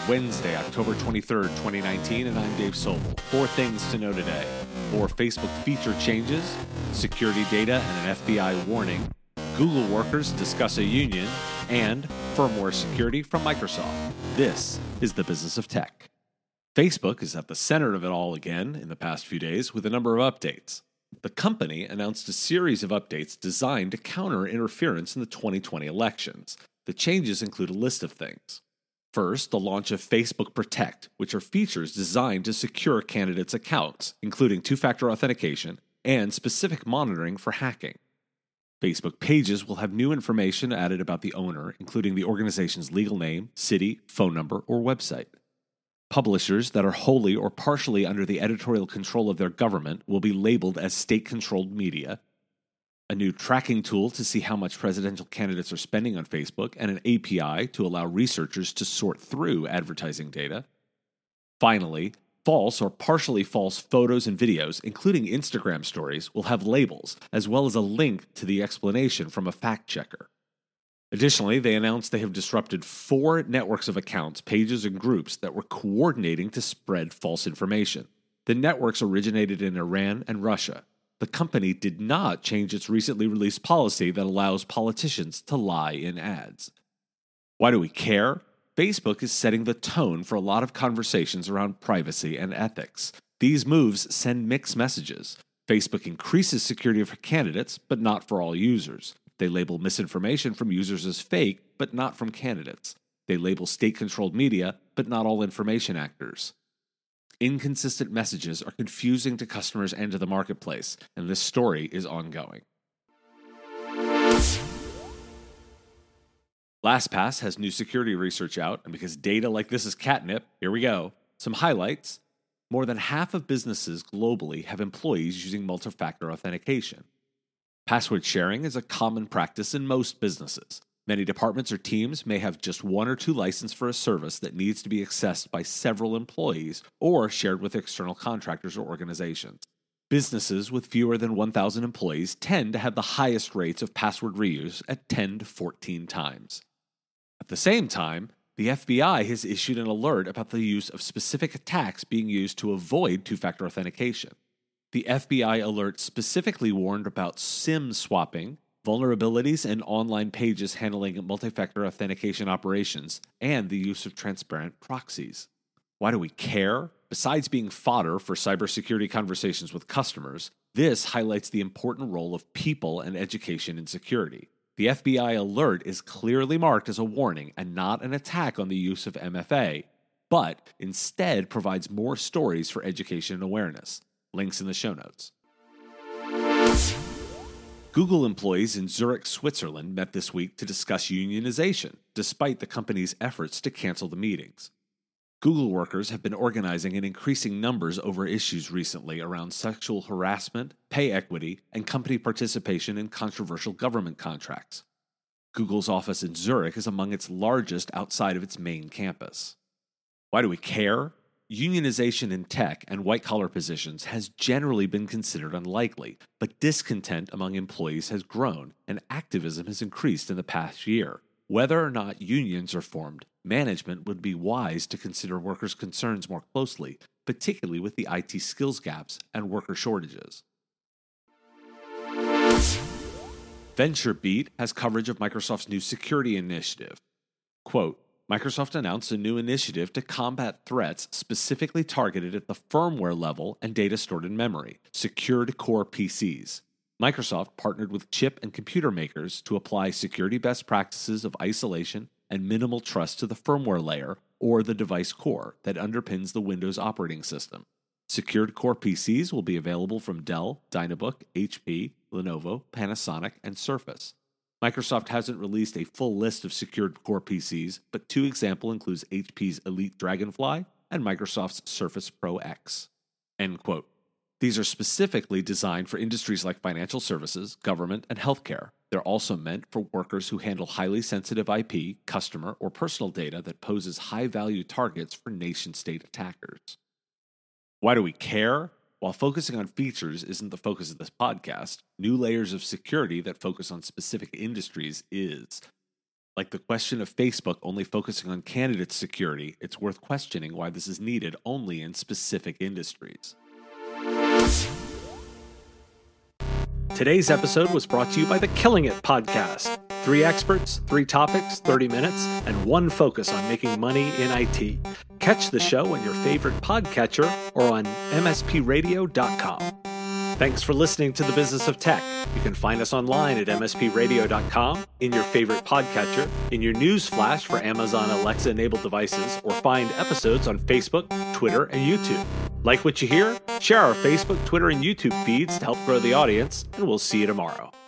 Wednesday, October 23rd, 2019, and I'm Dave Sobel. 4 things to know today. 4 Facebook feature changes, security data and an FBI warning, Google workers discuss a union, and firmware security from Microsoft. This is the business of tech. Facebook is at the center of it all again in the past few days with a number of updates. The company announced a series of updates designed to counter interference in the 2020 elections. The changes include a list of things. First, the launch of Facebook Protect, which are features designed to secure candidates' accounts, including two-factor authentication and specific monitoring for hacking. Facebook Pages will have new information added about the owner, including the organization's legal name, city, phone number, or website. Publishers that are wholly or partially under the editorial control of their government will be labeled as state-controlled media. A new tracking tool to see how much presidential candidates are spending on Facebook, and an API to allow researchers to sort through advertising data. Finally, false or partially false photos and videos, including Instagram stories, will have labels, as well as a link to the explanation from a fact checker. Additionally, they announced they have disrupted 4 networks of accounts, pages, and groups that were coordinating to spread false information. The networks originated in Iran and Russia. The company did not change its recently released policy that allows politicians to lie in ads. Why do we care? Facebook is setting the tone for a lot of conversations around privacy and ethics. These moves send mixed messages. Facebook increases security for candidates, but not for all users. They label misinformation from users as fake, but not from candidates. They label state-controlled media, but not all information actors. Inconsistent messages are confusing to customers and to the marketplace, and this story is ongoing. LastPass has new security research out, and because data like this is catnip, here we go. Some highlights. More than half of businesses globally have employees using multi-factor authentication. Password sharing is a common practice in most businesses. Many departments or teams may have just 1 or 2 licenses for a service that needs to be accessed by several employees or shared with external contractors or organizations. Businesses with fewer than 1,000 employees tend to have the highest rates of password reuse at 10 to 14 times. At the same time, the FBI has issued an alert about the use of specific attacks being used to avoid two-factor authentication. The FBI alert specifically warned about SIM swapping, vulnerabilities in online pages handling multi-factor authentication operations, and the use of transparent proxies. Why do we care? Besides being fodder for cybersecurity conversations with customers, this highlights the important role of people and education in security. The FBI alert is clearly marked as a warning and not an attack on the use of MFA, but instead provides more stories for education and awareness. Links in the show notes. Google employees in Zurich, Switzerland met this week to discuss unionization, despite the company's efforts to cancel the meetings. Google workers have been organizing in increasing numbers over issues recently around sexual harassment, pay equity, and company participation in controversial government contracts. Google's office in Zurich is among its largest outside of its main campus. Why do we care? Unionization in tech and white-collar positions has generally been considered unlikely, but discontent among employees has grown, and activism has increased in the past year. Whether or not unions are formed, management would be wise to consider workers' concerns more closely, particularly with the IT skills gaps and worker shortages. VentureBeat has coverage of Microsoft's new security initiative. Quote, Microsoft announced a new initiative to combat threats specifically targeted at the firmware level and data stored in memory, secured core PCs. Microsoft partnered with chip and computer makers to apply security best practices of isolation and minimal trust to the firmware layer or the device core that underpins the Windows operating system. Secured core PCs will be available from Dell, Dynabook, HP, Lenovo, Panasonic, and Surface. Microsoft hasn't released a full list of secured core PCs, but 2 examples include HP's Elite Dragonfly and Microsoft's Surface Pro X. End quote. These are specifically designed for industries like financial services, government, and healthcare. They're also meant for workers who handle highly sensitive IP, customer, or personal data that poses high-value targets for nation-state attackers. Why do we care? While focusing on features isn't the focus of this podcast, new layers of security that focus on specific industries is. Like the question of Facebook only focusing on candidate security, it's worth questioning why this is needed only in specific industries. Today's episode was brought to you by the Killing It podcast. 3 experts, 3 topics, 30 minutes, and 1 focus on making money in IT. Catch the show on your favorite podcatcher or on mspradio.com. Thanks for listening to The Business of Tech. You can find us online at mspradio.com, in your favorite podcatcher, in your news flash for Amazon Alexa-enabled devices, or find episodes on Facebook, Twitter, and YouTube. Like what you hear? Share our Facebook, Twitter, and YouTube feeds to help grow the audience, and we'll see you tomorrow.